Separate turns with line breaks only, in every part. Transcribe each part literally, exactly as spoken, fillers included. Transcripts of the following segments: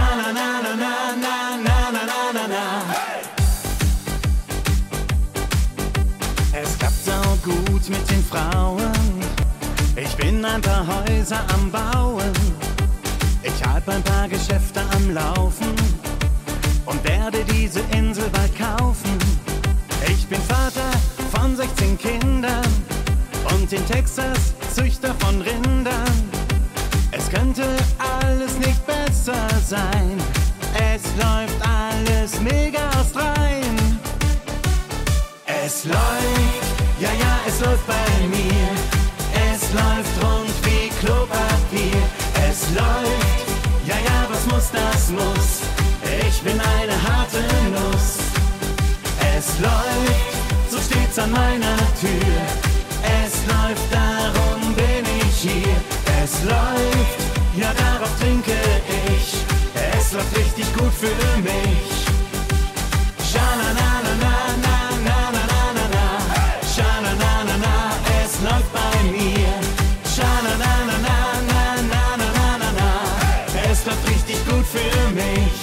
Sha-na, na, na, na, na, na, na, na, na, na. Es klappt so gut mit den Frauen. Ich bin ein paar Häuser am Bauen. Ich hab ein paar Geschäfte am Laufen und werde diese Insel bald kaufen. Ich bin Vater von sechzehn Kindern und in Texas Züchter von Rindern. Es könnte alles nicht besser sein. Es läuft alles mega astrein. Es läuft, ja, ja, es läuft bei mir. Es läuft rund wie Klopapier. Es läuft, ja, ja, was muss, das muss. Ich bin eine harte Nuss. Es läuft, so steht's an meiner Tür. Es läuft, darum bin ich hier. Es läuft, ja, darauf trinke ich. Es läuft richtig gut für mich. Sha-na-na-na-na-na-na-na-na-na. Sha-na-na-na-na, es läuft bei mir. Sha-na-na-na-na-na-na-na-na-na. Es läuft richtig gut für mich.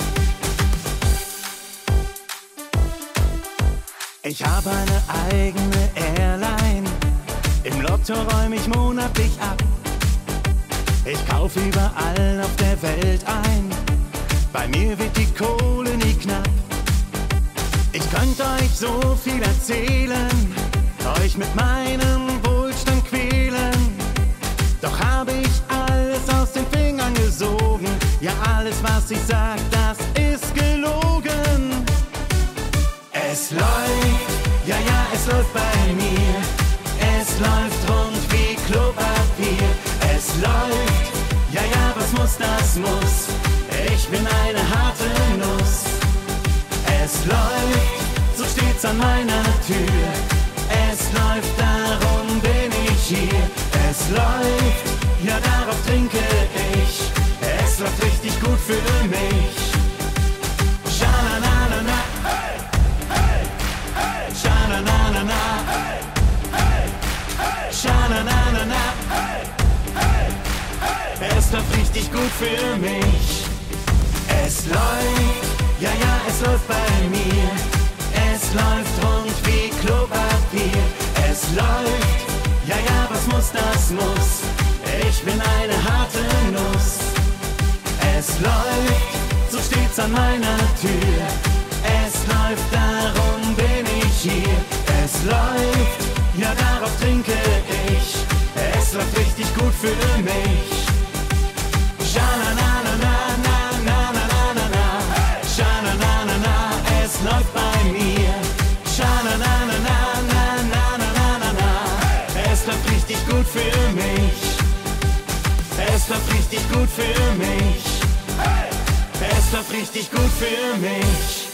Ich habe eine eigene Airline. Im Lotto räum ich monatlich ab. Ich kauf überall auf der Welt ein. Bei mir wird die Kohle nie knapp. Ich könnte euch so viel erzählen, euch mit meinem Wohlstand quälen. Doch habe ich alles aus den Fingern gesogen. Ja, alles, was ich sag, das ist gelogen. Es läuft, ja, ja, es läuft bei mir. Es läuft rund wie Klopapier. Es läuft, ja, ja, was muss, das muss. Ich bin eine harte Nuss. Es läuft, so steht's an meiner Tür. Es läuft, darum bin ich hier. Es läuft, ja, darauf trinke ich. Es läuft richtig gut für mich. Sha-na-na-na-na, hey, hey, hey. Sha-na-na-na-na, hey, hey, hey. Sha-na-na-na-na, hey, hey, hey. Es läuft richtig gut für mich. Es läuft, ja, ja, es läuft bei mir. Es läuft rund wie Klopapier. Es läuft, ja, ja, was muss, das muss. Ich bin eine harte Nuss. Es läuft, so steht's an meiner Tür. Es läuft, darum bin ich hier. Es läuft, ja, darauf trinke ich. Es läuft richtig gut für mich. Sha-na-na-na-na-na-na-na-na-na. Sha-na-na-na-na, es läuft bei mir. Sha-na-na-na-na-na-na-na-na-na. Es läuft richtig gut für mich. Es läuft richtig gut für mich. Es läuft richtig gut für mich.